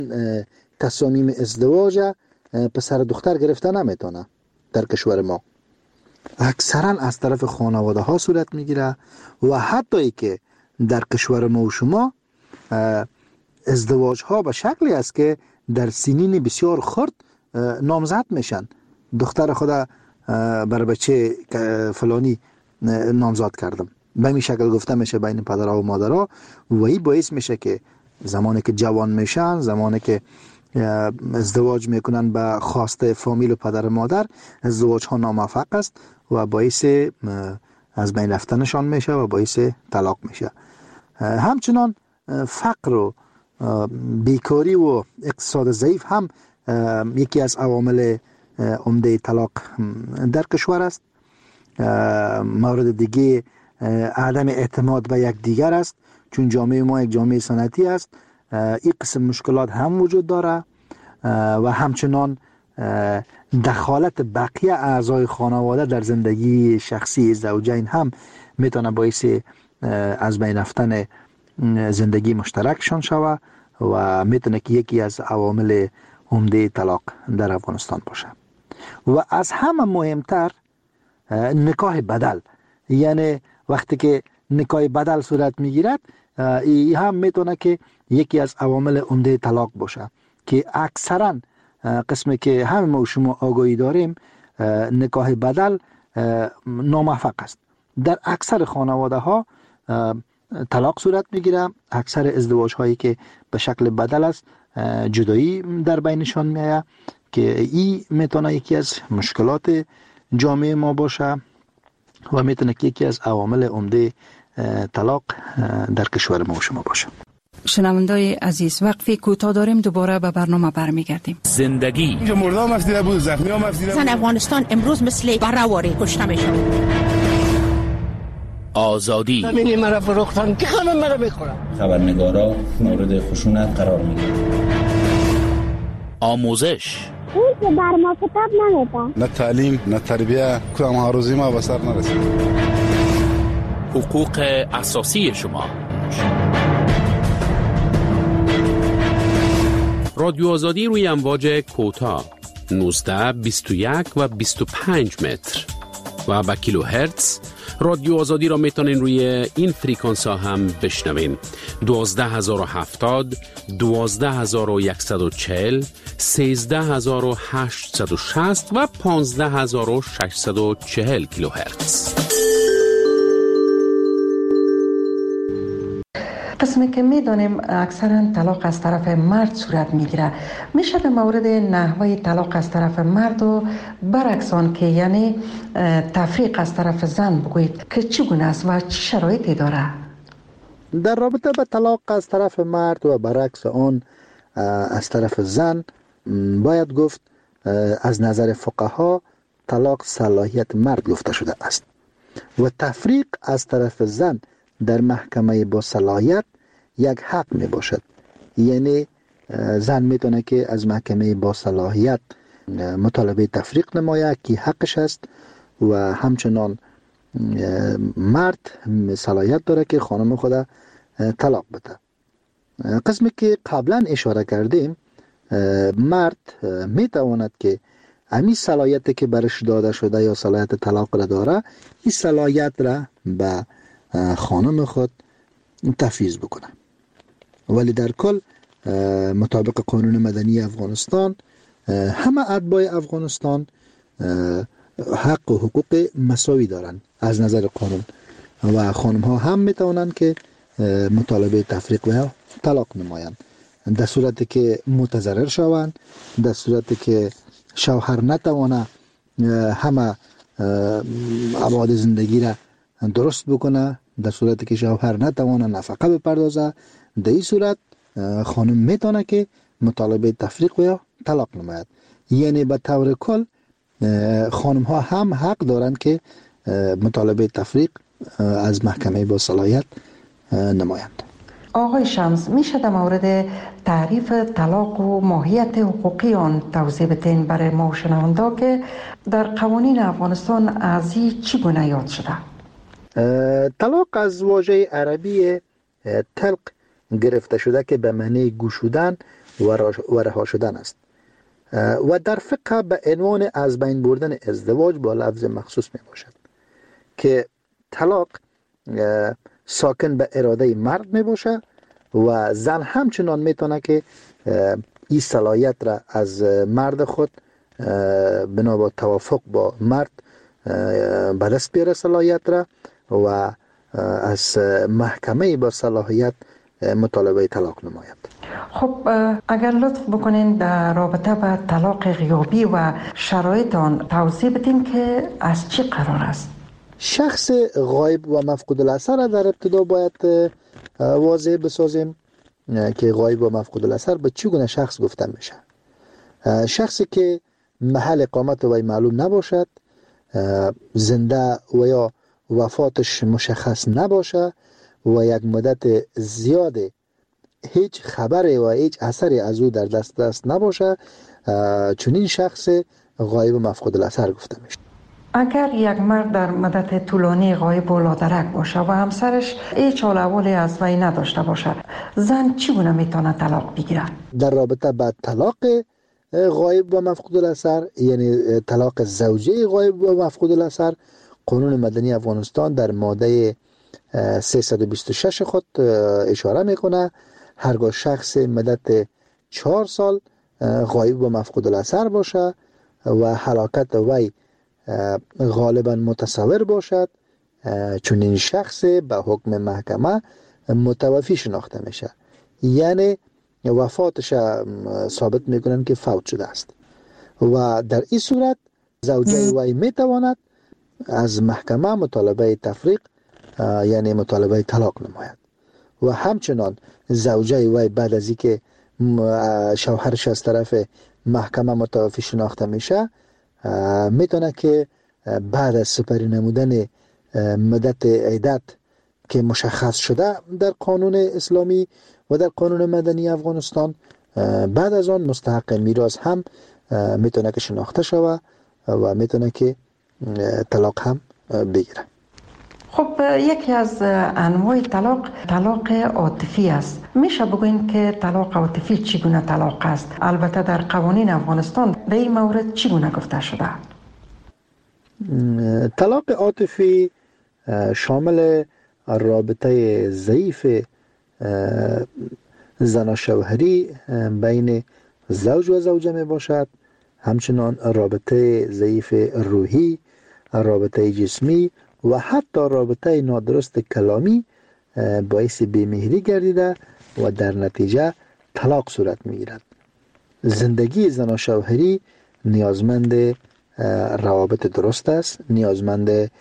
تصامیم ازدواج پسر دختر گرفته نمیتونه در کشور ما. اکثرا از طرف خانواده ها صورت میگیره و حتی ای که در کشور ما و شما ازدواج ها به شکلی است که در سنین بسیار خرد نامزد میشن. دختر خدا بر بچه فلانی نامزد کردم، به این شکل گفته میشه بین پدرها و مادرها و این باعث میشه که زمانی که جوان میشن، زمانی که ازدواج میکنن به خواسته فامیل و پدر و مادر، ازدواج ها ناموفق است و باعث از بین رفتنشان میشه و باعث طلاق میشه. همچنان فقر و بیکاری و اقتصاد ضعیف هم یکی از عوامل عمده طلاق در کشور است. مورد دیگه عدم اعتماد به یک دیگر است، چون جامعه ما یک جامعه سنتی است. این قسم مشکلات هم وجود داره و همچنان دخالت بقیه اعضای خانواده در زندگی شخصی زوجین هم میتونه باعث از بین رفتن زندگی مشترکشان شوه و میتونه که یکی از عوامل عمده طلاق در افغانستان باشه. و از همه مهمتر نکاح بدل، یعنی وقتی که نکاح بدل صورت میگیرد، این هم میتونه که یکی از عوامل عمده طلاق باشه که اکثرا قسمی که همه ما و شما آگاهی داریم نکاح بدل ناموفق است. در اکثر خانواده ها طلاق صورت میگیره. اکثر ازدواج هایی که به شکل بدل است جدایی در بینشان میآید که این میتونه یکی از مشکلات جامعه ما باشه و میتونه که یکی از عوامل عمده طلاق در کشور ما و شما باشه. شنوندای عزیز، وقفی کوتاه داریم، دوباره به برنامه برمیگردیم. زندگی اینجا مردم افسیده بود، زخمی هم افسیده بود. زن افغانستان امروز مثل برهواری کشته میشه. آزادی همینی مرا فروختن که خانم مرا بخورم. خبرنگارا مورد خشونت قرار میگیرن. آموزش اون که بر ما کتاب نمیده، نه تعلیم نه تربیه، کدام ها روزی ما به سر نرسید. حقوق اساسی شما. رادیو آزادی روی امواج کوتاه 19 21 و 25 متر و با کیلو هرتز. رادیو آزادی را میتونین روی این فریکانس ها هم بشنوین: 12070 12140 13860 و 15640 کیلو هرتز. قسمی که میدانیم اکثرا طلاق از طرف مرد صورت میگیره، میشه در مورد نحوه طلاق از طرف مرد و برعکس آن که یعنی تفریق از طرف زن بگویید که چگونه است و چه شرایطی داره؟ در رابطه با طلاق از طرف مرد و برعکس آن از طرف زن باید گفت از نظر فقها طلاق صلاحیت مرد گفته شده است و تفریق از طرف زن در محکمه با صلاحیت یک حق می باشد. یعنی زن میتونه که از محکمه با صلاحیت مطالبه تفریق نماید که حقش است و همچنان مرد صلاحیت داره که خانم خود طلاق بده. قسمی که قبلا اشاره کردیم، مرد میتواند که امی صلاحیت که برش داده شده یا صلاحیت طلاق را داره، این صلاحیت را به خانم خود تفویض بکنه. ولی در کل مطابق قانون مدنی افغانستان همه اتباع افغانستان حق و حقوق مساوی دارن از نظر قانون و خانم ها هم میتونن که مطالبه تفریق و طلاق نمایند در صورتی که متضرر شوند، در صورتی که شوهر نتوانه همه ابعاد زندگی را درست بکنه، در صورتی که شوهر نتوانه نفقه بپردازه، در این صورت خانم میتونه که مطالبه تفریق و یا طلاق نماید. یعنی به طور کل خانم ها هم حق دارند که مطالبه تفریق از محکمه با صلاحیت نمایند. آقای شمس، میشه در مورد تعریف طلاق و ماهیت حقوقی آن توضیح بدین برای ما شنوندا که در قوانین افغانستان از این چگونه یاد شده؟ طلاق از واژه عربی طلق گرفته شده که به معنی گشودن و رها شدن است. و در فقه به عنوان از بین بردن ازدواج با لفظ مخصوص می باشد که طلاق ساکن به اراده مرد می باشه و زن همچنان می تونه که این صلاحیت را از مرد خود بنا با توافق با مرد به دست بیاره صلاحیت را و از محکمه با صلاحیت مطالبه طلاق نماید. خب اگر لطف بکنین در رابطه با طلاق غیابی و شرایط آن توضیح بدین که از چی قرار است؟ شخص غایب و مفقود الاثر را در ابتدا باید واضح بسازیم که غایب و مفقود الاثر به چگونه شخص گفته میشه. شخصی که محل اقامت وی معلوم نباشد، زنده و یا وفاتش مشخص نباشه و یک مدت زیاد هیچ خبری و هیچ اثری از او در دست نباشه، چنین شخص غایب و مفقود الاثر گفته میشه. اگر یک مرد در مدت طولانی غایب و لادرک باشه و همسرش هیچ حال احوالی از وی نداشته باشه، زن چگونه میتونه طلاق بگیره؟ در رابطه با طلاق غایب و مفقود الاثر، یعنی طلاق زوجه غایب و مفقود الاثر، قانون مدنی افغانستان در ماده 326 خود اشاره میکنه هرگاه شخص مدت 4 سال غایب و مفقود الاثر باشه و هلاکت وی غالبا متصور باشد، چون این شخص به حکم محکمه متوفی شناخته میشه، یعنی وفاتش ثابت میکنن که فوت شده است و در این صورت زوجه وی میتواند از محکمه مطالبه تفریق یعنی مطالبه طلاق نماید و همچنان زوجه وی بعد از اینکه شوهرش از طرف محکمه متوفی شناخته میشه میتونه که بعد از سپری نمودن مدت عدت که مشخص شده در قانون اسلامی و در قانون مدنی افغانستان، بعد از آن مستحق میراث هم میتونه که شناخته شوه و میتونه که طلاق هم بگیره. خب یکی از انواع طلاق عاطفی است. میشه بگوین که طلاق عاطفی چگونه طلاق است؟ البته در قوانین افغانستان در این مورد چگونه گفته شده؟ طلاق عاطفی شامل رابطه ضعیف زناشوهری بین زوج و زوجه می باشد، همچنان رابطه ضعیف روحی، رابطه جسمی و حتی رابطه نادرست کلامی باعث بی‌مهری گردیده و در نتیجه طلاق صورت می گیرد. زندگی زناشوهری نیازمند روابط درست است، نیازمند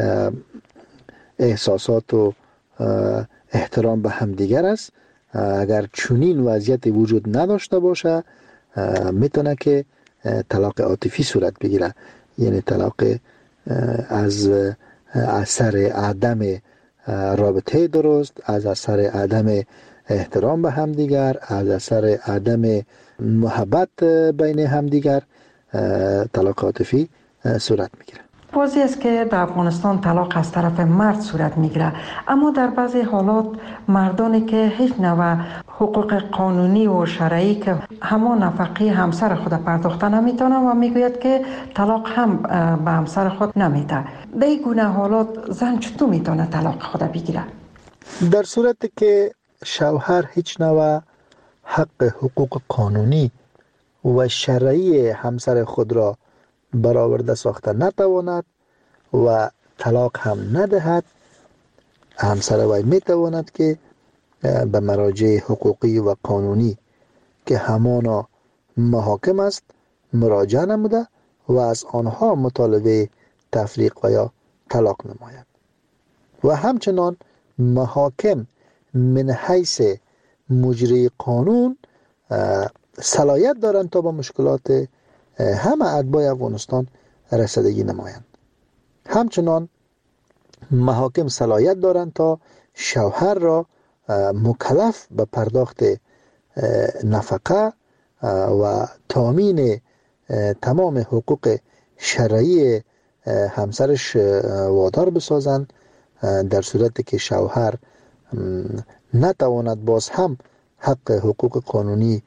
احساسات و احترام به همدیگر است. اگر چنین وضعیت وجود نداشته باشه میتونه که طلاق عاطفی صورت بگیره، یعنی طلاق از اثر عدم رابطه درست، از اثر عدم احترام به همدیگر، از اثر عدم محبت بین همدیگر طلاق عاطفی صورت میگیره. واضح است که در افغانستان طلاق از طرف مرد صورت میگیره، اما در بعضی حالات مردانی که هیچ نوع حقوق قانونی و شرعی که همان نفقه همسر خود پرداخته نمیتونه و میگوید که طلاق هم به همسر خود نمیده. در این گونه حالات زن چطور میتونه طلاق خود بگیره؟ در صورتی که شوهر هیچ نوع حق حقوق قانونی و شرعی همسر خود را برآورده ساخته نتواند و طلاق هم ندهد، همسر وی میتواند که به مراجع حقوقی و قانونی که همانا محاکم است مراجعه نموده و از آنها مطالبه تفریق و یا طلاق نماید و همچنان محاکم من حیث مجری قانون صلاحیت دارند تا با مشکلات همه اتباع افغانستان رسیدگی نمایند. همچنان محاکم صلاحیت دارند تا شوهر را مکلف به پرداخت نفقه و تامین تمام حقوق شرعی همسرش وادار بسازند، در صورتی که شوهر نتواند باز هم حق حقوق قانونی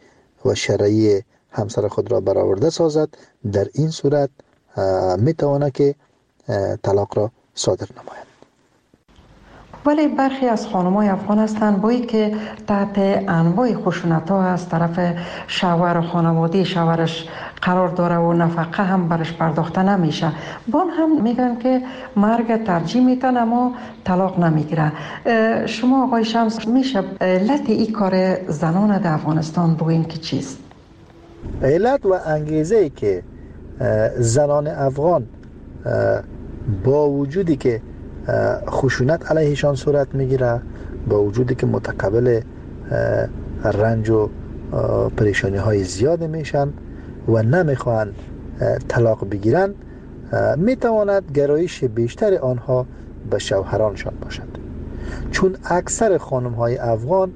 و شرعی همسر خود را برآورده سازد، در این صورت میتواند که طلاق را صادر نماید. ولی برخی از خانم‌های افغان هستند با اینکه تحت انواع خشونت‌ها از طرف شوهر و خانواده شوهرش قرار داره و نفقه هم برش پرداخته نمیشه، بان هم میگن که مرگ ترجیح میتن اما طلاق نمیگیره. شما آقای شمس میشه علت این کار زنان در افغانستان بگوین که چیست؟ علت و انگیزه که زنان افغان با وجودی که خشونت علیهشان صورت میگیره، با وجودی که متقبل رنج و پریشانی های زیاد میشن و نمیخوان طلاق بگیرن، میتواند گرایش بیشتر آنها به شوهرانشان باشد. چون اکثر خانم های افغان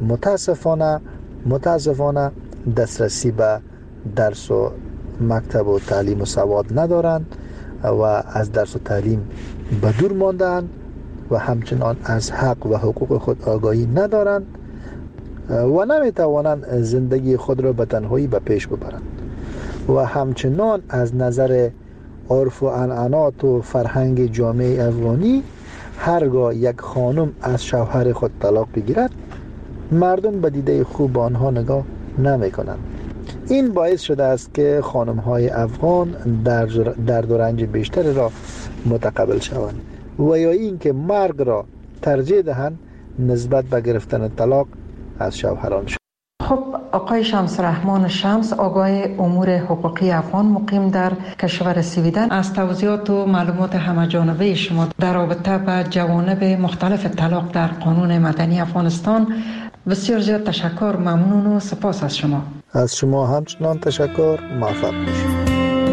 متاسفانه دسترسی به درس و مکتب و تعلیم و سواد ندارند و از درس و تعلیم به دور ماندند و همچنان از حق و حقوق خود آگاهی ندارند و نمیتوانند زندگی خود را به تنهایی به پیش ببرند و همچنان از نظر عرف و عنعنات و فرهنگ جامعه افغانی هرگاه یک خانم از شوهر خود طلاق بگیرد، مردم به دیده خوب آنها نگاه نمی کنند. این باعث شده است که خانم های افغان درد و رنج بیشتر را متقبل شوند و یا این که مرگ را ترجیح دهند نسبت به گرفتن طلاق از شوهرانشان. خب آقای شمس رحمان شمس، آگاه امور حقوقی افغان مقیم در کشور سویدن، از توضیحات و معلومات همه‌جانبه شما در رابطه با جوانب مختلف طلاق در قانون مدنی افغانستان بسیار زیاد تشکر، ممنون و سپاس از شما. از شما همچنان تشکر، موفق باشید.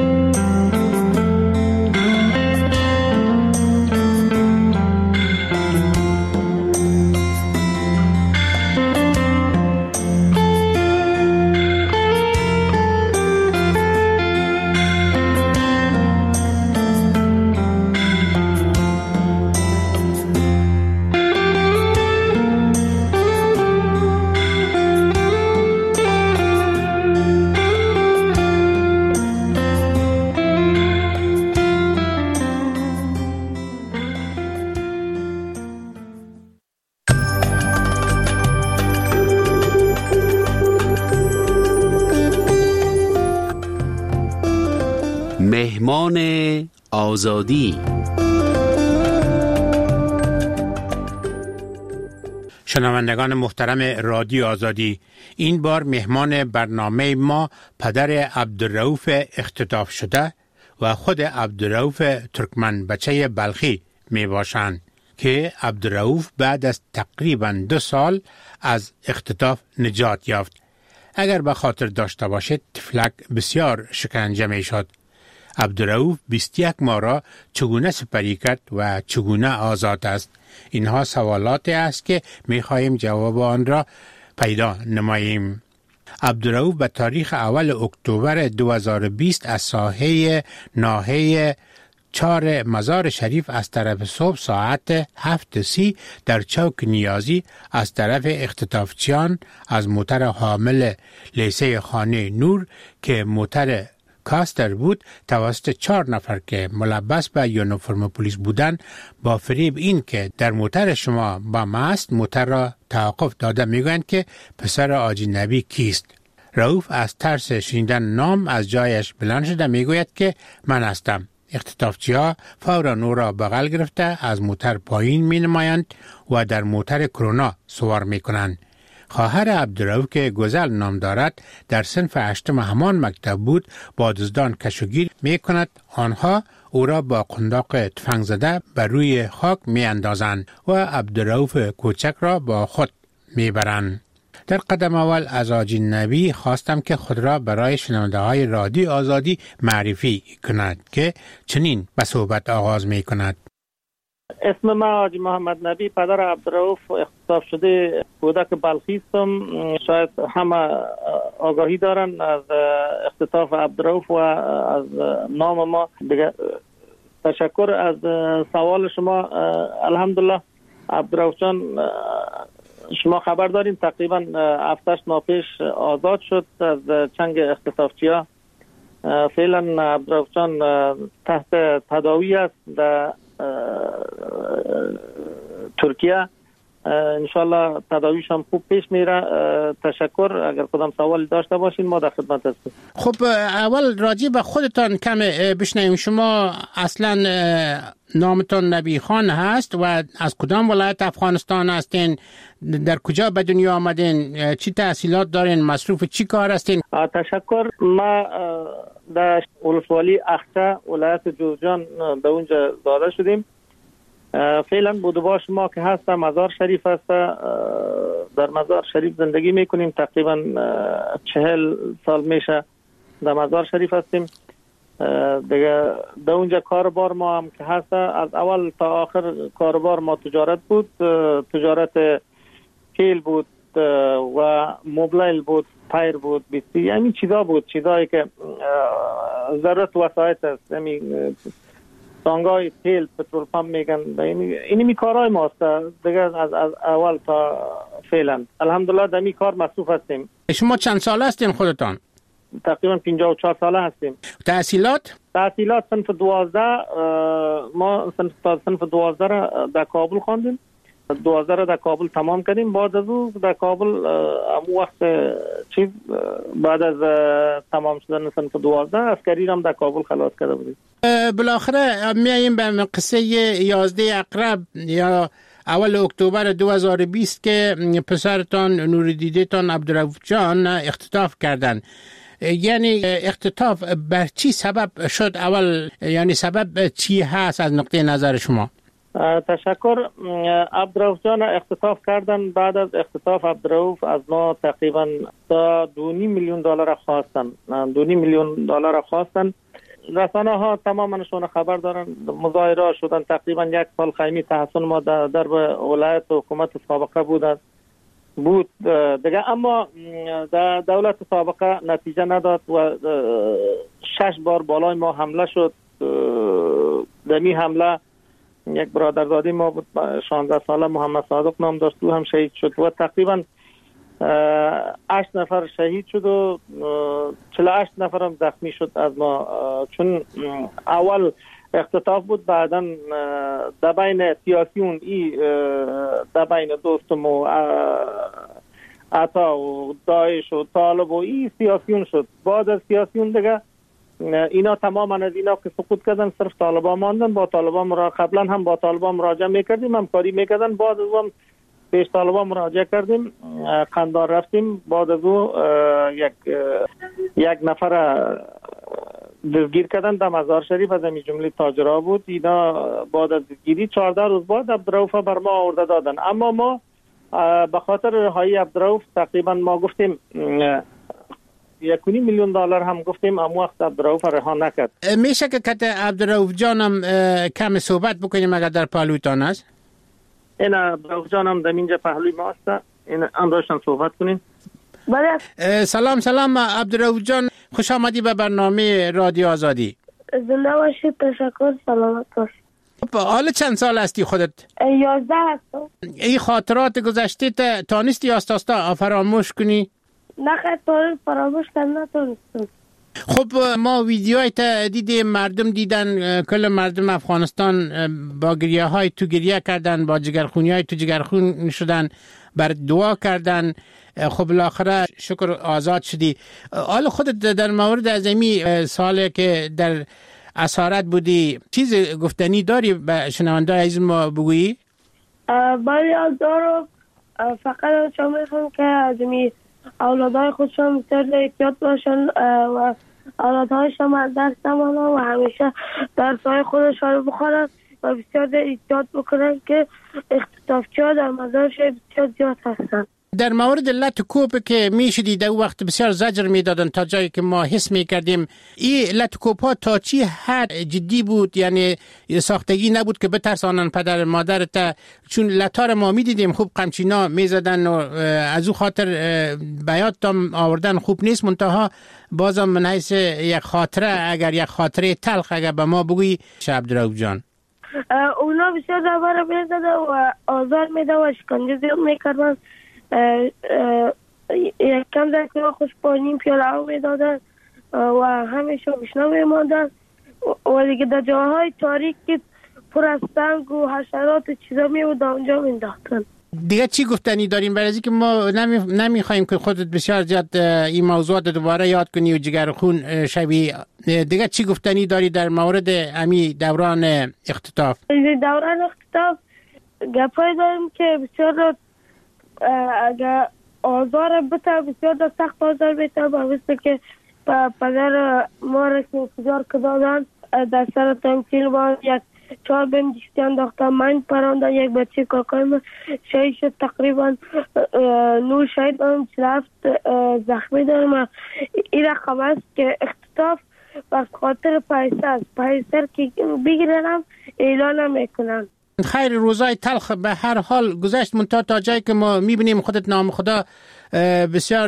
مهمان آزادی. شنوندگان محترم رادیو آزادی، این بار مهمان برنامه ما پدر عبدالرؤوف اختطاف شده و خود عبدالرؤوف ترکمن بچه بلخی می باشند که عبدالرؤوف بعد از تقریباً 2 سال از اختطاف نجات یافت. اگر به خاطر داشته باشید طفلک بسیار شکنجه می شد. عبدالرؤوف 21 ماه را چگونه سپری کرد و چگونه آزاد است؟ اینها سوالاتی است که می خواهیم جواب آن را پیدا نماییم. عبدالرؤوف به تاریخ اول اکتبر 2020 از ساحه ناحیه 4 مزار شریف از طرف صبح ساعت 7:30 در چوک نیازی از طرف اختطافچیان از موتر حامل لیسه خانه نور که موتر کاستر بود توسط 4 نفر که ملبس به یونیفرم پلیس بودند با فریب این که در موتر شما با ماست موتر را توقف داده میگویند که پسر حاجی نبی کیست. رؤوف از ترس شنیدن نام از جایش بلند شده میگوید که من هستم. اختطافچی‌ها فورا او را بغل گرفته از موتر پایین می نمایند و در موتر کرونا سوار می کنند. خواهر عبدالرؤوف که گزل نام دارد در صنف 8 همان مکتب بود با دزدان کشوگیر می کند. آنها او را با قنداق تفنگ زده بر روی خاک می اندازند و عبدالرؤوف کوچک را با خود می برند. در قدم اول از حاجی نبی خواستم که خود را برای شنونده های رادیو آزادی معرفی کند که چنین به صحبت آغاز می کند. اسم من حاجی محمد نبی، پدر عبدالرؤوف اختطاف شده کودک بلخی هستم. شاید همه آگاهی دارن از اختطاف عبدالرؤوف و از نام ما دیگه. تشکر از سوال شما. الحمدلله عبدالرؤوف جان شما خبر دارین تقریبا 7-8 ماه پیش آزاد شد از چنگ اختطافچی‌ها. فعلا عبدالرؤوف جان تحت تداوی است در ترکیه. انشالله تداویش هم خوب پیش میره. تشکر. اگر کدام سوال داشته باشین ما در خدمت هستیم. خب اول راجع به خودتان کم بشنویم. شما اصلا نامتان نبی خان هست و از کدام ولایت افغانستان هستین؟ در کجا به دنیا آمدین؟ چی تحصیلات دارین؟ مصروف چی کار هستین؟ تشکر. ما در ولسوالی اخچه ولایت جوزجان به اونجا زاده شدیم. فعلا بودباش ما که هست مزار شریف هست. در مزار شریف زندگی میکنیم. تقریبا 40 سال میشه در مزار شریف هستیم. دیگه در اونجا کاربار ما هم که هست از اول تا آخر کاربار ما تجارت بود. تجارت تیل بود و موبایل بود، پایر بود، بیستی، یعنی چیزا بود، چیزایی که ضرورت وسایت است. یعنی تانگای تیل، پترول پمپ میگن. اینی کارهای ماست دیگه از اول تا فعلا. الحمدلله در این کار مصروف هستیم. شما چند ساله هستین خودتان؟ تقریبا 54 ساله هستیم. تحصیلات صنف 12. ما صنف 12 را در کابل خواندیم. 12 را در کابل تمام کردیم. بعد از او در کابل همون وقت بعد از تمام شدن صنف 12 عسکری هم در کابل خلاص کرده بودیم. بالاخره میاییم به قصه 11 اقرب یا اول اکتبر 2020 که پسرتان نوردیدتان عبدالرؤوف جان اختطاف کردن. یعنی اختطاف بر چی سبب شد؟ اول یعنی سبب چی هست از نقطه نظر شما؟ تشکر. عبدالرؤوف جان اختطاف کردن. بعد از اختطاف عبدالرؤوف از ما تقریبا $2.5 میلیون خواستن. $2.5 میلیون خواستن. رسانه ها تمامشون خبر دارن. مظاهره شدن. تقریبا 1 سال خیمی تحصن ما در ولایت و حکومت سابقه بود دیگه. اما در دولت سابقه نتیجه نداد و 6 بار بالای ما حمله شد. دمی حمله یک برادرزاده ما بود 16 ساله محمد صادق نام داشت، او هم شهید شد و تقریبا 8 نفر شهید شد و 48 نفر هم زخمی شد از ما. چون اول اختطاف بود، بعدا در بین سیاسیون در بین دوستم و عطا و داعش و طالب و سیاسیون شد. بعد از سیاسیون دیگه اینا تماما از اینا که سقوط کردن صرف طالبان ماندن. با طالبان قبلا هم با طالبان مراجعه میکردیم، همکاری میکردن. بعد از اون پیش طالبان مراجعه کردیم، قندار رفتیم. بعد از اون یک نفر دستگیر کردن در مزار شریف، از همین جمله تاجرها بود. اینا بعد از دستگیری 14 روز بعد عبدالرؤوف بر ما آورده دادن. اما ما به خاطر رهایی عبدالرؤوف تقریبا ما گفتیم $1.5 میلیون هم گفتیم، اما وقت عبدالرؤوف رها نکرد. میشه که کت عبدالرؤوف جانم کم صحبت بکنیم اگر در پهلویتان است؟ این عبدالرؤوف جانم در اینجا پهلوی ما است. این امروزشان صحبت کنین. سلام عبدالرؤوف جان، خوش آمدی به برنامه رادیو آزادی. زنده باشید. تشکر. سلامت باشید. حالا چند سال هستی خودت؟ 11 هستم. این خاطرات گذشته تانستی آستاستا فراموش کنی؟ نه خیلی فراموش کردن نتونستم. خب ما ویدیوهای دیدیم، مردم دیدن، کل مردم افغانستان با گریه های تو گریه کردن، با جگرخونی های تو جگرخون شدن، بر دعا کردن. خب بالاخره شکر آزاد شدی. حالا خودت در مورد از امی سالی که در اسارت بودی چیز گفتنی داری به شنونده عزیز ما بگویی؟ بله دارم. فقط شما میخوام که از امی اولادهای خودشان بسیار احتیاط باشن و اولادهایشان از درس نمانن و همیشه درسهای خودشان بخورن و بسیار احتیاط بکنن که اختطافچی‌ها در مزار شریف بسیار زیاد هستن. در مورد لط کوب که میشدی در وقت بسیار زجر میدادن تا جایی که ما حس میکردیم. این لط کوب ها تا چی حد جدی بود؟ یعنی ساختگی نبود که بترسانن پدر مادرت؟ چون لطار ما میدیدیم خوب قمچینا میزدن و از او خاطر بیاتم آوردن خوب نیست. منتها بازم من حیث یک خاطره، اگر یک خاطره تلخ اگر به ما بگویی عبدالرؤوف جان. اونا بسیار زبر میزدن و آزار میدن و شکنجه زیاد میکردن یک کم در کنار خوش با نیم پیاله آب میدادن و همیشه بشنا میماندن و دیگه در جاهای تاریک که پر از سنگ و حشرات و چیزا میبود اونجا مینداختن. دیگه چی گفتنی داریم؟ برای از اینکه ما نمیخوایم که خودت بسیار زیاد این موضوعات دوباره یاد کنی و جگر خون شوی، دیگه چی گفتنی داری در مورد امی دوران اختطاف؟ دوران اختطاف گپای داریم که بسیار اگر آزار بته، بسیار سخت آزار بته، مثل که پدر ما را که انتظار کدادن در سر تمثیل با یک 4 بیم دیستی انداختن، من پراندن، یک بچه کاکای من شهید شد، تقریبا 9 شهید دارم، 47 زخمی دارم. این رقم است که اختطاف و خاطر پیسه است، پیسه که بگیرنم اعلان میکنن. خیر، روزای تلخ به هر حال گذشت، منتها تا جایی که ما میبینیم خودت نام خدا بسیار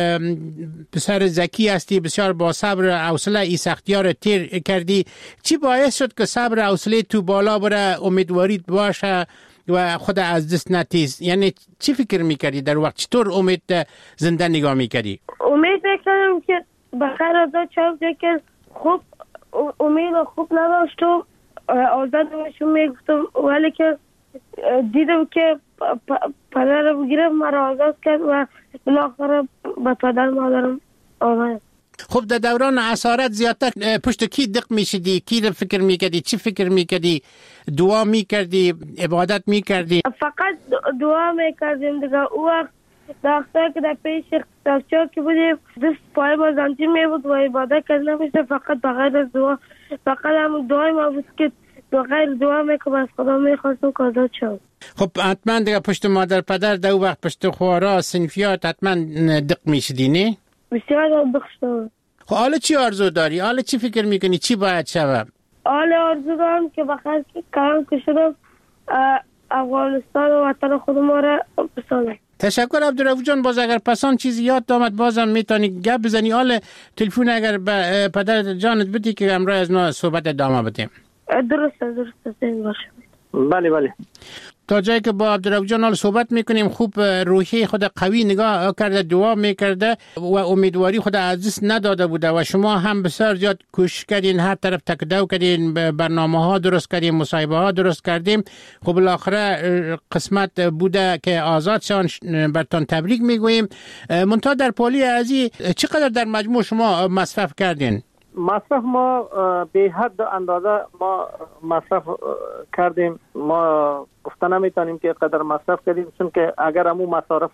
ذکی هستی، بسیار با صبر و حوصله ای سختی‌ها رو تیر کردی. چی باعث شد که صبر و حوصله تو بالا بره، امیدواریت باشه و خود از دست نتیز؟ یعنی چی فکر میکردی در وقت؟ چطور امید زنده نگاه میکردی؟ امید میکردم که بخیر آزاد شد، که خوب امید خوب نداشت و آزاد نمیشون میگفتم، ولی که دیدم که پدر رو بگیرم مرا آزاد کرد و بالاخره به پدر مادرم آمد. خب در دوران اسارت زیادتر پشت کی دق میشدی؟ کی رو فکر میکردی؟ چی فکر میکردی؟ دعا میکردی؟ عبادت میکردی؟ فقط دعا میکردیم دیگه. او وقت دختر که در پیش اختطافچی که بودیم دست پای با زنجیر میبود و عبادت کرد نمیشه، فقط بغیر از دعا، فقط هم دعای ما بود که بغیر دعا میکنم از خدا میخواستم که آزاد شد. خب حتما دیگه پشت مادر پدر دو وقت پشت خوارا صنفیات حتما دق میشدی نه؟ بسیار دق شد. خب حالا چی آرزو داری؟ حالا چی فکر میکنی؟ چی باید شود؟ حالا آرزو دارم که بخیر کارم که شدم افغانستان و وطن خود ما را بسازم. تشکر عبدالرؤوف جان. باز اگر پسان چیزی یاد آمد بازم میتونی گپ بزنی. حالا تلفن اگر به پدر جانت بدی که امروز از ما صحبت ادامه بدیم. درسته باشه. بله. تا جایی که با عبدالرؤوف جان صحبت میکنیم، خوب روحی خود قوی نگاه کرده، دعا میکرده و امیدواری خود از دست نداده بوده و شما هم بسیار زیاد کوشش کردین، هر طرف تکدو کردین، برنامه ها درست کردین، مصاحبه ها درست کردیم. خب بالاخره قسمت بوده که آزاد شان، برتان تبریک میگوییم. منتها در پالی ازی چقدر در مجموع شما مصرف کردین؟ مصرف ما به حد اندازه ما مصرف کردیم. ما گفته نمیتونیم که قدر مصرف کردیم، چون که اگر امو مصارف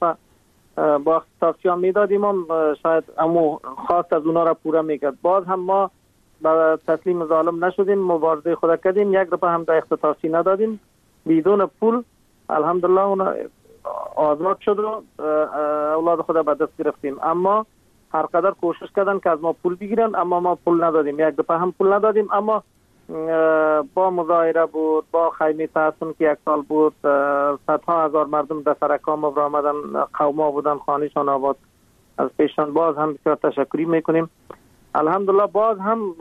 با اختطافچیان میدادیم هم شاید امو خواست از اونا را پوره میکرد. باز هم ما با تسلیم ظالم نشدیم، مبارزه خود کردیم، 1 روپیه هم در اختطافچی ندادیم، بدون پول الحمدلله اونا آزاد شد و اولاد خود به دست گرفتیم. اما هر قدر کوشش کردن که از ما پول بگیرن، اما ما پول ندادیم، 1 روپیه هم پول ندادیم. اما با مظاهره بود، با خیمه تحسن که 1 سال بود، صدها هزار مردم در سرکام آمدن، قوما بودن، خانهشان آباد از پیشان. باز هم بسیار تشکری میکنیم. الحمدلله باز هم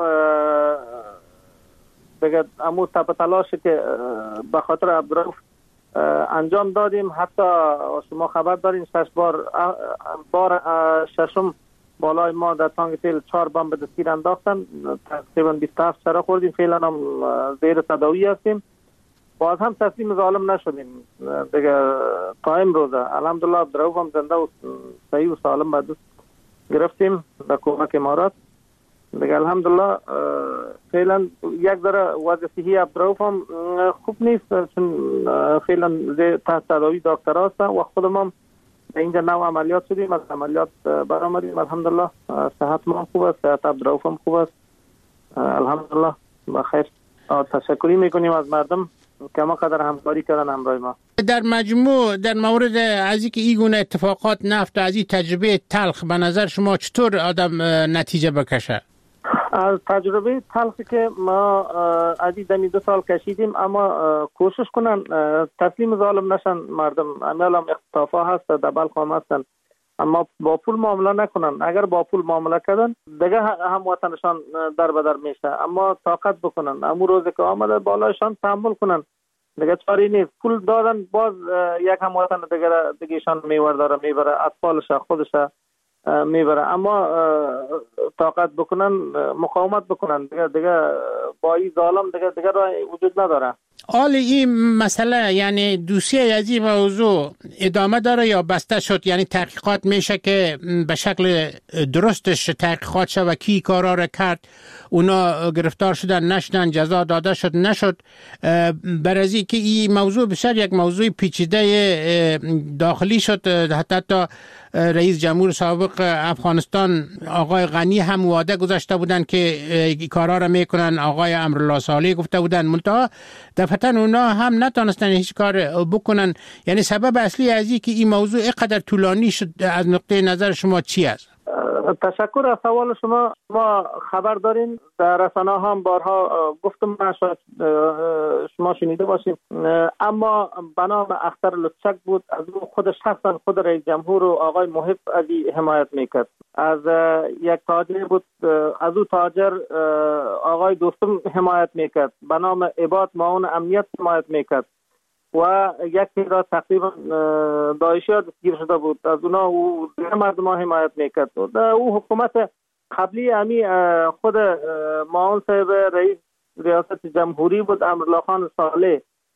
بگه امو تپ تلاش که به خاطر عبدالرؤوف انجام دادیم. حتی شما خبر دارین 6 بار ششم بالای ما در تانگ تیل 4 بمب به دستگیر انداختن، تقریبا 27 سره خوردیم، فعلا هم زیر تداوی هستیم. باز هم تسلیم ظالم نشدیم دیگه تا امروزه. الحمدلله عبدالرؤوف هم زنده و صحیح و سالم به دست گرفتیم به کمک امارات دیگه. الحمدلله فعلا یک ذره وضع صحی عبدالرؤوف هم خوب نیست، چون فعلا تحت تداوی دکتر هستن و خودم هم اینجا نو عملیات شدیم، از عملیات برآمدیم. الحمدلله صحت ما خوب است، صحت عبدالرؤوف هم خوب است الحمدلله بخیر. تشکری میکنیم از مردم که ما قدر همکاری کردن همراه ما. در مجموع در مورد از اینکه این گونه اتفاقات نفت از این تجربه تلخ به نظر شما چطور آدم نتیجه بکشه؟ از تجربه تلخی که ما از این 2 سال کشیدیم، اما کوشش کنن تسلیم ظالم نشن مردم. عمل هم اختطافا هست، در بلخ هم هستن، اما با پول معامله نکنن. اگر با پول معامله کردن دیگه هم وطنشان در بدر میشه، اما طاقت بکنن. امو روزی که آمده بالایشان تحمل کنن دیگه چاری نیست. پول دادن باز یک هموطن دیگه ایشان میورداره میبره، اطفالش خودش میبره. اما طاقت بکنن مقاومت بکنن دیگه با این ظالم دیگه راه وجود نداره. حال این مسئله یعنی دوسیه از این موضوع ادامه داره یا بسته شد؟ یعنی تحقیقات میشه که به شکل درستش تحقیقات شد و کی کارا را کرد، اونا گرفتار شدن نشدن، جزا داده شد نشد؟ برازی که این موضوع بسیار یک موضوع پیچیده داخلی شد. حتی رئیس جمهور سابق افغانستان آقای غنی هم وعده گذاشته بودن که کارا را میکنن، آقای امرالله صالح گفته بودن، منتها دفعتا اونا هم نتونستن هیچ کار بکنن. یعنی سبب اصلی از این که این موضوع اینقدر طولانی شد از نقطه نظر شما چی است؟ تشکر از سوال شما. ما خبر داریم، در رسانه هم بارها گفتم، شاید شما شنیده باشید، اما به نام اختر لطچک بود. از او خودش هستن، خود رئیس جمهور و آقای محب از حمایت میکرد. از یک تاجر بود، از او تاجر آقای دوستم حمایت میکرد، به نام عباد معاون امنیت حمایت میکرد و یک تعداد تقریبا داعشی ها دستگیر شده بود. از اونا او مردم ها حمایت میکرد. او حکومت قبلی امی خود معاون صاحب رئیس ریاست جمهوری بود، امرالله خان صالح.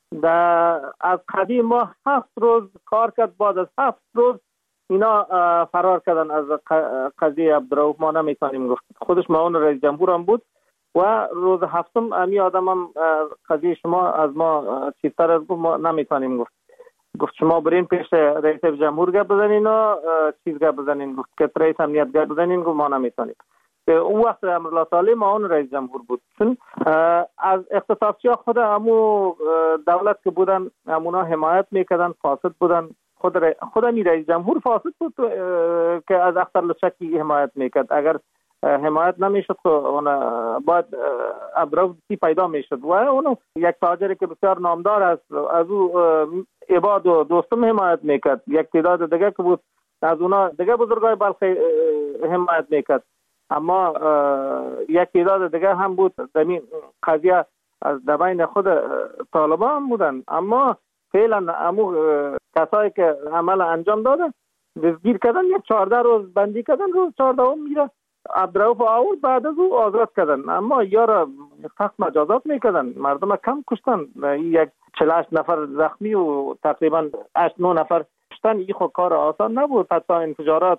از قدیم ما 7 روز کار کرد، بعد از 7 روز اینا فرار کردن از قضیه عبدالرؤوف. ما نمیتونیم گفت، خودش معاون رئیس جمهور هم بود و روز هفتم امی آدم هم قضیه شما از ما چیزتر از گفت، ما نمیتونیم گفت شما برین پیش رئیس جمهور گپ بزنین و چیز گپ بزنین، گفت که رئیس امنیت گپ بزنین، گفت ما نمیتونیم. اون وقت امرالله صالح معاون رئیس جمهور بود. چون از اختصاصی ها خود امو دولت که بودن امونا حمایت میکردن، فاسد بودن. خود امی رئیس جمهور فاسد بود که از اختر لطچکی حمایت میکرد. اگر حمایت نمیشد باید عبدالرؤوف پیدا میشد و اونو یک تاجری که بسیار نامدار است، از او عباد و دوستم حمایت میکرد. یک تعداد دیگه که بود از اونا دیگه بزرگای بلخی حمایت میکرد. اما یک تعداد دیگه هم بود زمین قضیه از دبین خود طالبان هم بودن. اما فعلا امو کسایی که عمل انجام دادن دستگیر کردن، یک 14 روز بندی کردن، روز 14 میره عبدالرؤوف آورد، بعد از او آزاد کردن. اما یارا سخت مجازات میکردن، مردم کم کشتن. یک 48 نفر زخمی و تقریبا 8-9 نفر کشتن. این خود کار آسان نبود. حتی انفجارات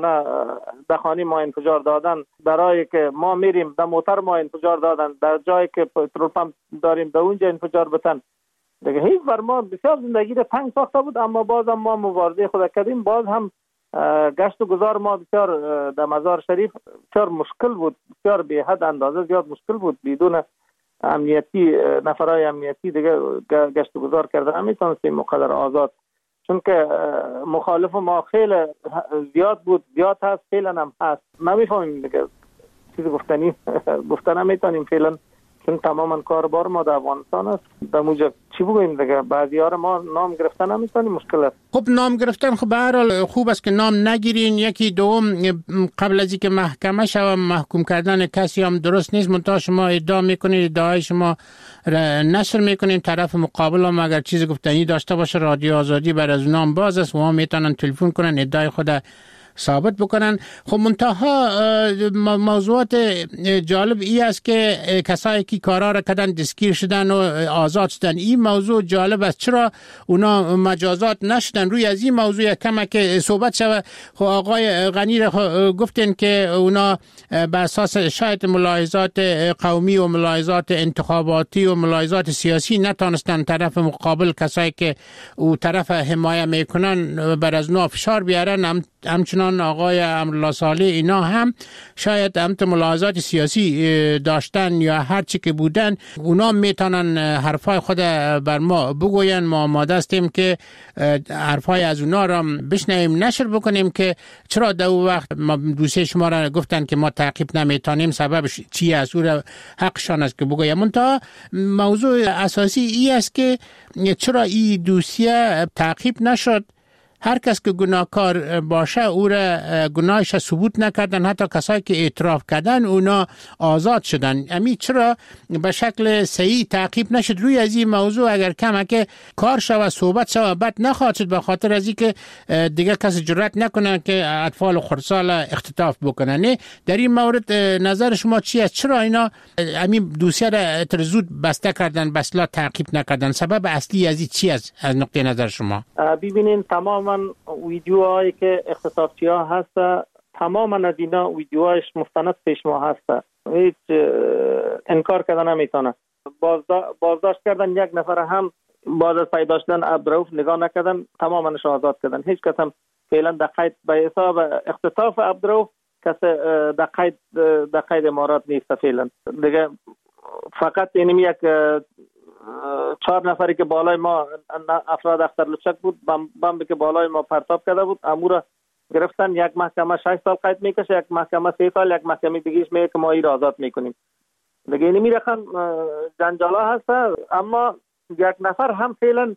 در خانه ما انفجار دادن، برای که ما میریم در موتر ما انفجار دادن، در جایی که پترول پمپ داریم در اونجا انفجار بتن. دیگه هیچ بر ما بسیار زندگی را تنگ ساخته بود. اما باز هم ما مبارزه خود کردیم. باز هم گشت و گذار ما بسیار در مزار شریف بسیار مشکل بود، بسیار به حد اندازه زیاد مشکل بود. بدون امنیتی، نفرای امنیتی دیگه گشت و گذار کردن نمیتونستیم مقدر آزاد، چون که مخالف ما خیلی زیاد بود، زیاد هست، فعلا هم هست. نمیفهمیم دیگه چیزی گفتن نمیتونیم فعلا، چون تماما کاربار ما در افغانستان است. در موجب چی بگوییم دیگه، بعضی‌ها رو ما نام گرفتن نمیتونیم، مشکل است. خب نام گرفتن خب به هر حال خوب است که نام نگیرین. یکی دوم قبل از اینکه محکمه شود محکوم کردن کسی هم درست نیست. منتها شما ادعا میکنید، ادعای شما نشر میکنین، طرف مقابل هم اگر چیز گفتنی داشته باشه رادیو آزادی بر از نام باز است و هم میتونن تلفن کنن ادعای خود ثابت بکنن. خب منتها موضوعات جالب ای است که کسایی که کارا را کردن دستگیر شدن و آزاد شدن. این موضوع جالب است، چرا اونا مجازات نشدن؟ روی از این موضوع کمک صحبت شود. خب آقای غنی را گفتن که اونا به اساس شاید ملاحظات قومی و ملاحظات انتخاباتی و ملاحظات سیاسی نتونستن طرف مقابل، کسایی که او طرف حمایت میکنن، بر از نو فشار بیارن. همچنان آقای امرالله صالح اینا هم شاید همت ملاحظات سیاسی داشتن یا هر چی که بودن، اونا میتونن حرفای خود بر ما بگوین. ما آماده هستیم که حرفای از اونا را بشنویم، نشر بکنیم که چرا در اون وقت دوسته شما را گفتن که ما تعقیب نمیتونیم، سببش چی است، او را حقشان است که بگویم. منتها موضوع اساسی ای است که چرا این دوسیه تعقیب نشد هر کس که گناهکار باشه او را گناهش ثبوت نکردن، حتی کسایی که اعتراف کردن اونا آزاد شدن. امی چرا به شکل صحیح تعقیب نشد روی از این موضوع؟ اگر کمک کار شود صحبت شود بد نخواهد شد، به خاطر از اینکه دیگه کسی جرئت نکنه که اطفال خردسال اختطاف بکنه. نه در این مورد نظر شما چی است؟ چرا اینا همین دوسیه را زود بسته کردن، بسلا تعقیب نکردن؟ سبب اصلی از این چی است از نقطه نظر شما؟ ببینین تماما ویدیوهایی که اختطافچی‌ها هست، تماما از اینا ویدیوهایش مستند پیش ما هست، هیچ انکار کردن نمیتونه. بازداشت کردن یک نفر هم بعد از پیدا شدن عبدالرؤوف نگاه نکردن، تماماش آزاد کردن. هیچ کس هم فعلا در قید به حساب اختطاف عبدالرؤوف کس در قید امارات نیست فعلا دیگه. فقط اینم یک 4 نفری که بالای ما افراد اختر لچک بود، بمبی که بالای ما پرتاب کرده بود، امورا گرفتن. یک محکمه 6 سال قید میکشه، یک محکمه 3 سال، یک محکمه دیگهش میگه که ما این را آزاد میکنیم دیگه. اینمی رقم جنجالا هست. اما یک نفر هم فعلا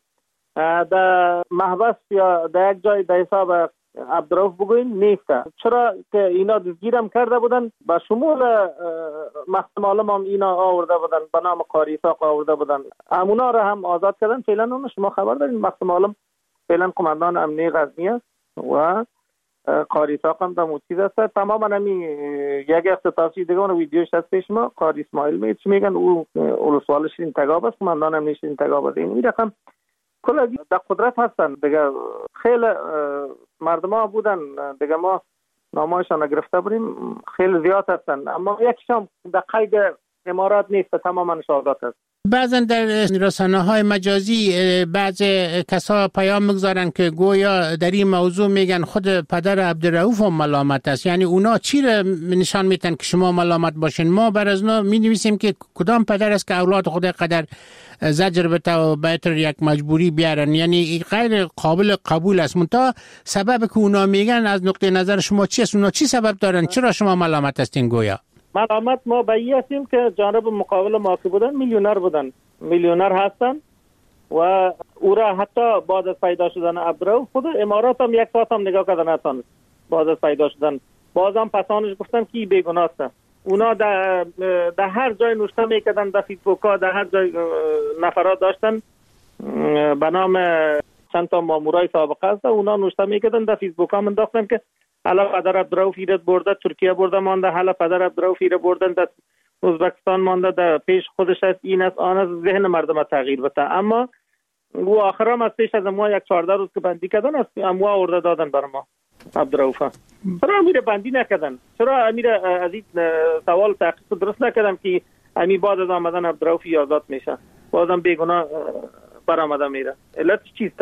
در محبس یا در یک جای در حساب عبدالرؤوف بگوین نیست. چرا که اینا دستگیرم کرده بودن، با شمول محکمه عالم هم اینا آورده بودن، به نام قاری اسحاق آورده بودن، همونا را هم آزاد کردن. فعلا اون شما خبر دارین محکمه عالم فعلا قماندان امنیه غزنی است و قاری اسحاق هم در موچیز است. تماما همین یک اختطافچی دیگه اون ویدیوش هست پیش ما، قاری اسماعیل میگن او ولسوالی شیرین تگاب است، قماندان امنیه شیرین تگاب است. این رقم کل در قدرت هستن دیگه. خیلی مردم ها بودن دیگه، ما نامایشان گرفته بریم، خیلی زیاد هستن، اما یکیشان در قید امارات نیست، تماما آزاد است. بعضا در رسانه‌های مجازی بعض کسا پیام میگذارن که گویا در این موضوع میگن خود پدر عبدالرؤوف هم ملامت است. یعنی اونا چی را نشان میتن که شما ملامت باشین؟ ما بر از اونا مینویسیم که کدام پدر است که اولاد خود قدر زجر بده و بهتر یک مجبوری بیارن. یعنی غیر قابل قبول است. منتها سبب که اونا میگن از نقطه نظر شما چی است؟ اونا چی سبب دارن؟ چرا شما ملامت هستین گویا؟ ملامت ما به این هستیم که جانب مقابل ما که بودن میلیونر هستن و او را حتی بعد از پیدا شدن عبدالرؤوف خود امارات هم یک ساعت هم نگاه کردن نتونست. بعد از پیدا شدن بازم پسانش گفتن که بیگناه است. اونا در هر جای نوشته میکردن، در فیسبوک ها در هر جای نفرات داشتن به نام چند تا مامورای سابقه است، اونا نوشته میکردن در فیسبوک ها منداختن که حالا پدر عبدالرؤوف ایراد برده ترکیه برده مانده، حالا پدر عبدالرؤوف ایراد بردن در ازبکستان مانده، در پیش خودش است، این است آن است. ذهن مردم تغییر بده. اما او آخرام از پیش از ما یک 14 روز که بندی کردن است، اموا آورده دادن بر ما عبدالرؤوف. چرا امیر بندی نکردن؟ چرا امیر از این سوال تحقیق درست نکردن که امیر بعد از آمدن عبدالرؤوف آزاد میشه، بازم بیگناه برآمده میره؟ علت چیست؟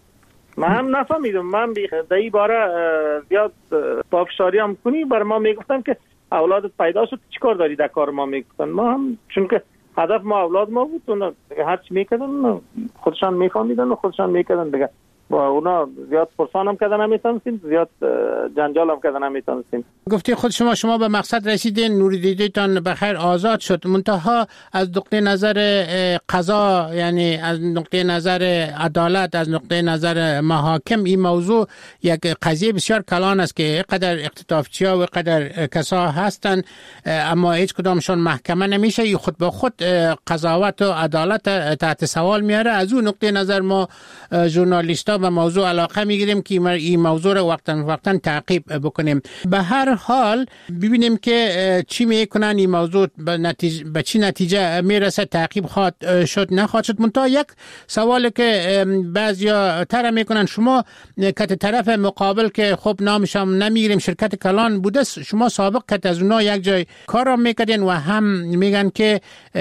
من هم نفهمیدم. من در این باره زیاد پافشاری هم کنی بر ما میگفتن که اولادت پیدا شد چیکار داری در کار ما میگفتن. ما هم چون که هدف ما اولاد ما بود، اونا هر چی میکردن خودشان میفهمیدن و خودشان میکردن دیگه. با اونا زیاد پرسان هم کردن نمیتونستیم، زیاد جنجال هم کردن نمیتونستیم. گفتی خود شما به مقصد رسیدین، نور دیدتان بخیر آزاد شد. منتها از نقطه نظر قضا، یعنی از نقطه نظر عدالت، از نقطه نظر محاکم، این موضوع یک قضیه بسیار کلان است که قدر اختطافچی‌ها و قدر کسا هستن اما هیچ کدامشون محکمه نمیشه. خود به خود قضاوت و عدالت تحت سوال میاره. از اون نقطه نظر ما ژورنالیست‌ها به موضوع علاقه میگیریم که این موضوع رو وقتاً تعقیب بکنیم. به هر حال ببینیم که چی میکنن، این موضوع به چی نتیجه میرسه، تعقیب خواهد شد نخواهد شد. منتها یک سوالی که بعضیا طرح میکنن، شما که طرف مقابل که خب نامش هم نمیگیریم شرکت کلان بوده، شما سابق که از اونها یک جای کار هم میکردین و هم میگن که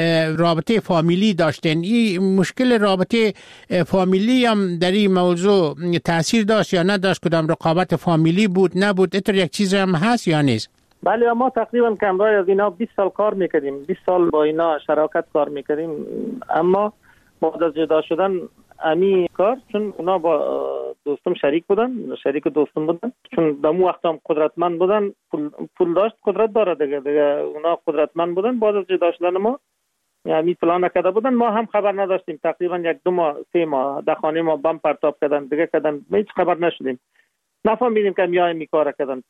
رابطه فامیلی داشتین. این مشکل رابطه فامیلی هم در این موضوع تاثیر داشت یا نداشت؟ کدام رقابت فامیلی بود نبود؟ اتر یک چیز هم هست یا نیست؟ بله، ما تقریبا کمرای از اینا 20 سال کار میکردیم، 20 سال با اینا شراکت کار میکردیم. اما بعد از جدا شدن امی کار، چون اونا با دوستم شریک بودن، شریک دوستم بودن، چون دمو وقت هم قدرتمند بودن، پول داشت، قدرت داره دیگه اونا قدرتمند بودن. بعد از جدا شدن ما یعنی پلان نکرده بودن. ما هم خبر نداشتیم. تقریبا 1-2 ماه 3 ماه در خانه ما بم پرتاب کردن دیگه کردن، هیچ خبر نشدیم، نفهمیدیم که میای میکاره کردن.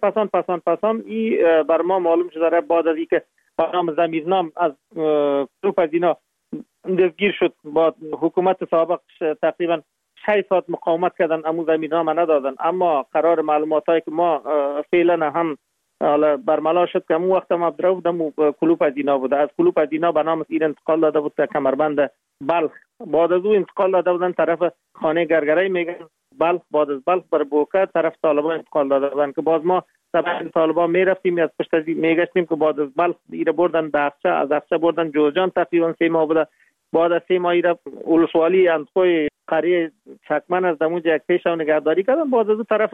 پسان ای بر ما معلوم شده بعد از اینکه بنام ضمیرنام از گروپ از اینا دستگیر شد با حکومت سابق تقریبا 6 ساعت مقاومت کردن، امو ضمیرنامه ندادن. اما قرار معلوماتی که ما فعلا هم حالا برملا شد که امو وقت ما عبدالرؤوف دمو کلوپ از اینا بوده، از کلوپ از اینا به نام ایر انتقال داده بود که کمربند بلخ. بعد از او انتقال داده بودن طرف خانه گرگرای میگن بلخ. بعد از بلخ بر بوکه طرف طالبان انتقال داده بودن که باز ما تبع طالبان میرفتیم از پشت از میگشتیم که بعد از بلخ ایره بردن دهسته، از دهسته بردن جوزجان تقریبا 3 ماه بوده. بعد از 3 ماه ایره اولسوالی اندخوی قریه چکمن از دموج یک پیش و نگهداری کردن. بعد از طرف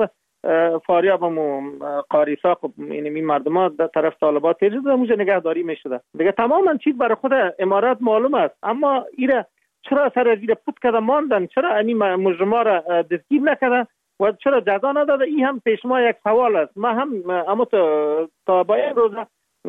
فاریاب و قاری ساق این مردم ها در طرف طالبات تیجه دموج نگهداری میشده. دیگه تماما چیز برای خود امارات معلوم است، اما ایره چرا سر زیر پوت کرده ماندن؟ چرا این مجرما را دستگیر نکردن و چرا جزا نداده؟ این هم پیش ما یک سوال است. ما هم اما تا با این روزه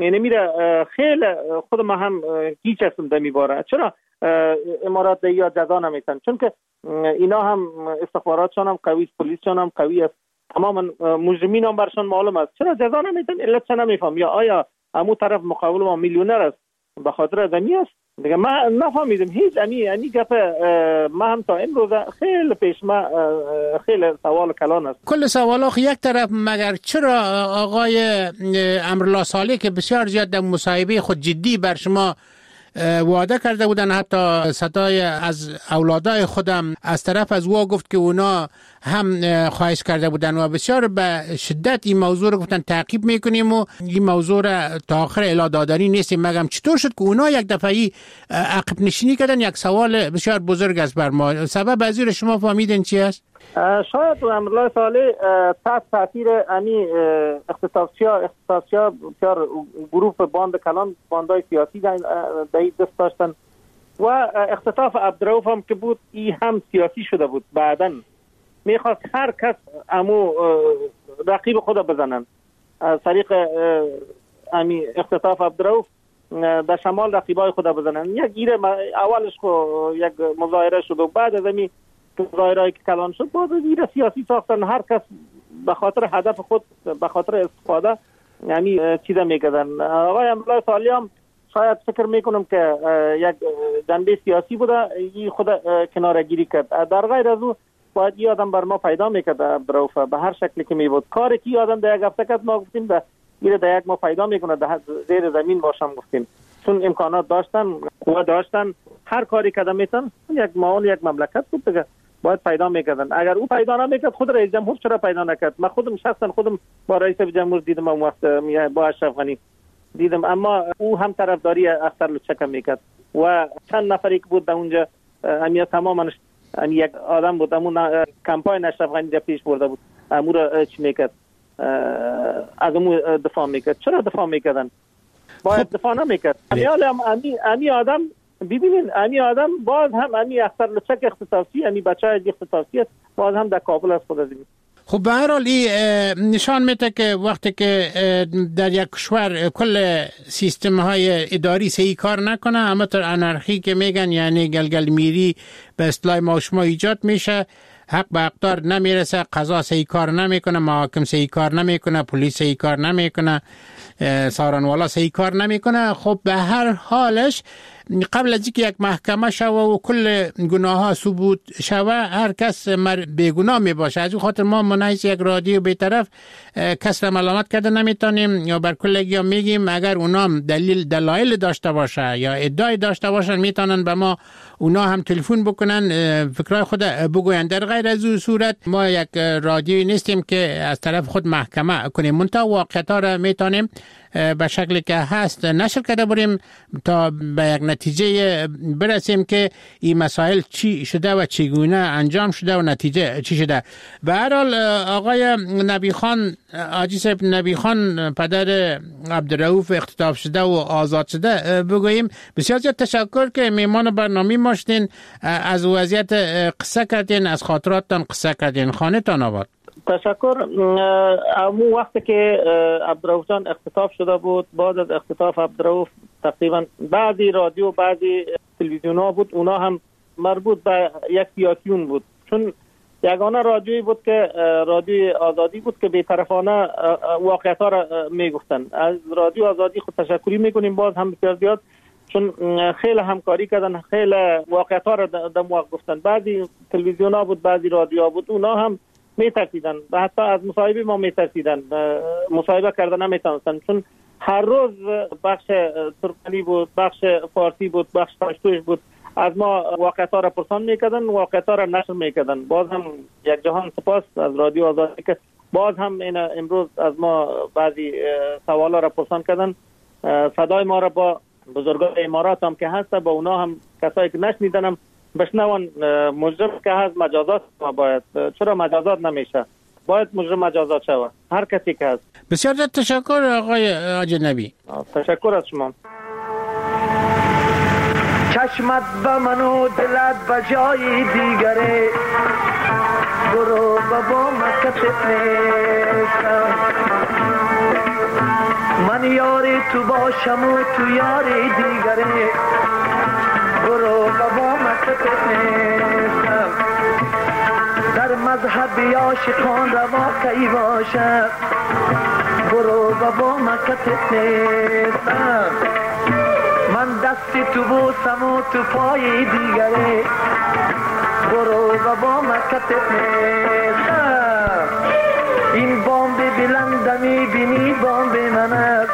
میره خیلی خود ما هم گیج هستم در میباره چرا امارات در یا جزا نمیتن، چون که اینا هم استخباراتشان هم قوی، پلیسشان هم قوی است، تماما مجرمین هم برشان معلوم است. چرا جزا نمیتن؟ علت چه نمیفهم؟ یا آیا همون طرف مقابل ما میلیونر است به خاطر ادمی است؟ دیگه ما نفهمیدم هیچ. انی گپ ما هم تا امروز خیلی پیش ما خیلی سوال کلان است. کل سوال یک طرف، مگر چرا آقای امرالله صالح که بسیار زیاد در مصاحبه خود جدی بر شما وعده کرده بودن، حتی صدای از اولادای خودم از طرف از او گفت که اونا هم خواهش کرده بودن و بسیار به شدت این موضوع رو گفتن تعقیب میکنیم و این موضوع رو تا آخر اعلام دادنی نیستیم. مگم چطور شد که اونا یک دفعه عقب نشینی کردن؟ یک سوال بسیار بزرگ است بر ما. سبب از این شما فهمیدین چی است؟ شاید امرالله صالح تحت تاثیر امی اختصاصیا بسیار گروه باند کلان، باندای سیاسی در دست داشتن و اختطاف عبدالرؤوف هم که بود ای هم سیاسی شده بود. بعداً میخواست هر کس امو رقیب خود بزنن. از طریق امی اختطاف عبدالرؤوف در شمال رقیبای خود بزنن. یک گیره اولش یک مظاهره شد و بعد از امی ظاهرایی که کلان شد بعد دیگه سیاسی ساختن. هر کس به خاطر هدف خود، به خاطر استفاده یعنی چیزا میکردن. آقای امرالله صالح هم شاید فکر میکنم که یک جنبه سیاسی بوده، این خود کنارگیری کرد. در غیر از او باید این آدم بر ما پیدا میکرد عبدالرؤوف به هر شکلی که میبود. کاری که آدم در یک هفته کرد ما گفتیم در یک ما پیدا میکنه در زیر زمین باشم گفتیم، چون امکانات داشتن، قوه داشتن، هر کاری کردن میتن. یک معاون یک مملکت بود دیگه، باید پیدا میکردن. اگر او پیدا نمیکرد خود رئیس جمهور چرا پیدا نکرد؟ من خودم شخصا با رئیس جمهور دیدم اون وقت با اشرف غنی دیدم، اما او هم طرفداری اختر لچک میکرد و چند نفری که بود در اونجا همین تماما یک آدم بود همون کمپاین اشرف غنی در پیش برده بود، امور چی میکرد؟ از امور دفاع میکرد. چرا دفاع میکردن؟ باید دفاع نمیکرد. امی آدم ببینین، امی آدم باز هم امی اختر لچک اختصاصی، امی بچه اختصاصی است، باز هم در کابل است خود از این. خب به هر حال نشان میده که وقتی که در یک کشور کل سیستم های اداری صحیح کار نکنه، اما تر انارخی که میگن یعنی گلگل میری به اصطلاح ما شما ایجاد میشه، حق به اقدار نمیرسه، قضا صحیح کار نمیکنه، محاکم صحیح کار نمیکنه، پلیس صحیح کار نمیکنه، سارنوالا صحیح کار نمیکنه. خب به هر حالش قبل از اینکه یک محکمه شوه و کل گناه ها ثبوت شوه هر کس بیگناه می باشه. از این خاطر ما منحیث یک رادیو بی‌طرف کس را ملامت کرده نمیتونیم یا بر کلگی ها میگیم اگر اونام دلایل داشته باشه یا ادعای داشته باشن میتونن به ما اونا هم تلفن بکنن، فکرای خود بگوین. در غیر از این صورت ما یک رادیویی نیستیم که از طرف خود محکمه کنیم، منتها واقعیت ها را میتونیم به شکلی که هست نشر کرده بریم تا به یک نتیجه برسیم که این مسائل چی شده و چگونه انجام شده و نتیجه چی شده. به هر حال آقای نبی خان، حاجی صاحب نبی خان، پدر عبدالرؤوف اختطاف شده و آزاد شده، بگوییم بسیار زیاد تشکر که میمان برنامه ما شدین، از وضعیت قصه کردین، از خاطراتتان قصه کردین. خانه تان آباد. تشکر. امو وقتی که عبدالرؤوف جان اختطاف شده بود، بعد از اختطاف عبدالرؤوف تقریبا بعضی رادیو بعضی تلویزیون ها بود، اونا هم مربوط به یک سیاسیون بود، چون یگانه رادیویی بود که رادیوی آزادی بود که بی‌طرفانه واقعیت ها را میگفتن. از رادیو آزادی خود تشکری میکنیم باز هم بسیار زیاد، چون خیلی همکاری کردن، خیلی واقعیت ها را در موقع گفتن. بعضی تلویزیون ها بود، بعضی رادیو ها بود، اونا هم میترسیدن و حتی از مصاحبه ما میترسیدن، مصاحبه کردن نمیتونستن، چون هر روز بخش ترکمنی بود، بخش فارسی بود، بخش پشتوش بود، از ما واقعیت ها را پرسان میکردن، واقعیت ها را نشر میکردن. باز هم یک جهان سپاس از رادیو آزادی که باز هم امروز از ما بعضی سوالا را پرسان کردن. صدای ما را با بزرگان امارات هم که هست با اونا هم کسایی که نشنیدن هم بشنون. مجرم که هست مجازات ما باید، چرا مجازات نمیشه؟ باید مجرم مجازات شود، هر کسی که هست. بسیار تشکر آقای اجنبی. تشکر از شما. چشمت به من و دلت به جای دیگره، برو بابا مکتب نیستم، من یاری تو باشم و تو یاری دیگره، برو بابا مکتب نیستم، در مذهب عاشقان روا کی باشم، برو بابا مکتب نیستم، من دستی تو بوسم و تو پای دیگره، برو بابا مکتب نیستم، این بامب بلند میبینی بامب من است،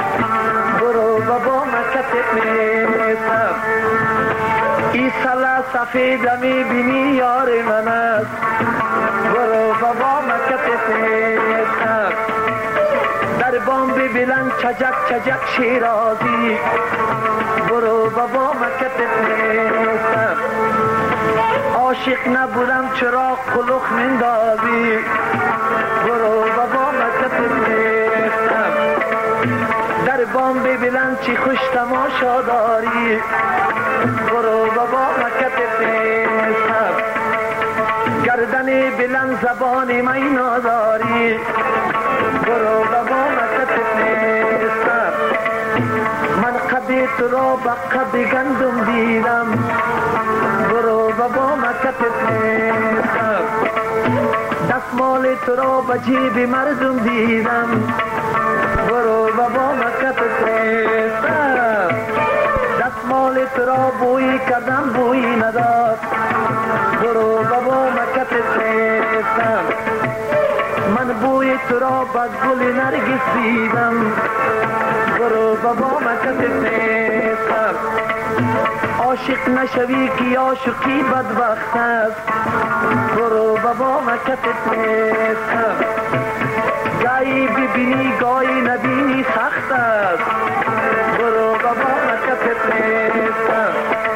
برو بابا مکتب نیستم، این سلا سفید میبینی یار من است، برو بابا مکتب نیستم، در بامب بلند چجک چجک شیرازی، برو بابا مکتب نیستم، عاشق نبودم چرا قلوخ مندازی، برو بابا مکتب نیستم، در بامب بلند چی خوش تماشا داری، برو بابا مکتب نیستم، گردن بلند زبان مینا داری، برو بابا مکتب نیستم، من قد تو را به قد گندم دیدم، برو بابا مکتب نیستم، دستمال تو را به جیب مردم دیدم، برو بابا مکتب نیستم، دستمال تو را بوی کردم بوی نداد، برو بابا مکتب نیستم، من بوی تو را به گل نرگس دیدم، برو بابا مکتب نیستم، عاشق نشوی که عاشقی بدبخت است، برو بابا مکتب نیستم، گاهی ببینی گاهی نبینی سخت است، برو بابا مکتب نیستم،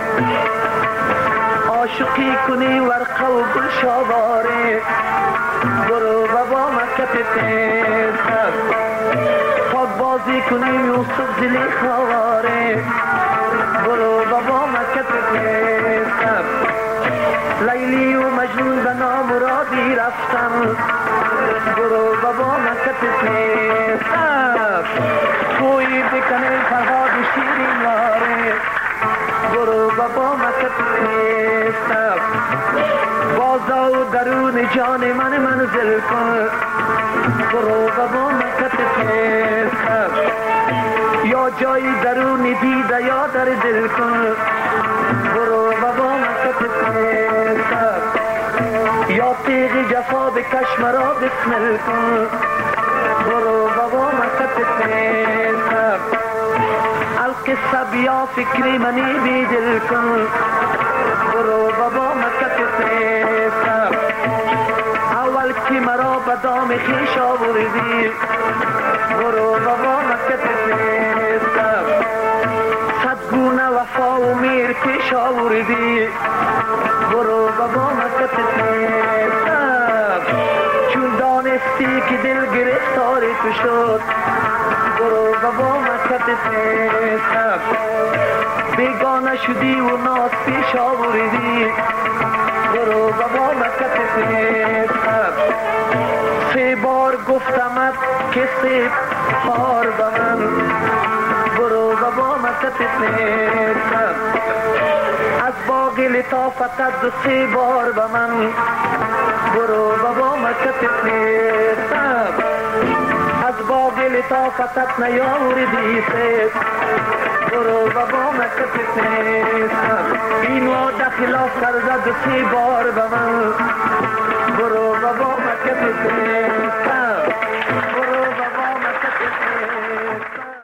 عاشقی کنی ورقه و گل شاواره، برو بابا مکتب نیستم، پاک بازی کنی یوسف دلی خواره، برو بابا مکتب نیستم، لیلی و مجنون به نامرادی رفتم، برو بابا مکتب نیستم، کوی بکنه فرهاد شیرین واره، برو بابا مکتب نیستم، بازا و درون جان من منزل کن، برو بابا مکتب نیستم، یا جایی درون دیده یا در دل کن، برو بابا مکتب نیستم، یا تیغ جفا بکش مرا بسمل کن، برو بابا مکتب نیستم، القصه بیا فکری منی بی دل کن، برو بابا مکتب نیستم، اول که مرا به دام خویش آوردی، برو بابا مکتب نیستم، صد گونه وفا و میر پیش آوردی، برو بابا مکتب نیستم، چون دانستی که دل گرفتار تو شد، برو بابا مکتب نیستم، بیگانه شدی و ناز پیش آوردی، برو بابا مکتب نیستم، 3 بار گفتمت که 3 بار به من، برو بابا مکتب مکتب نیستم از باغ لطافتت دو سه بار به من برو بابا مکتب نیستم از باغ لطافتت نیاوردی سید برو بابا مکتب نیستم این وعده خلاف کرده دو سه بار به من برو بابا مکتب نیستم برو بابا مکتب نیستم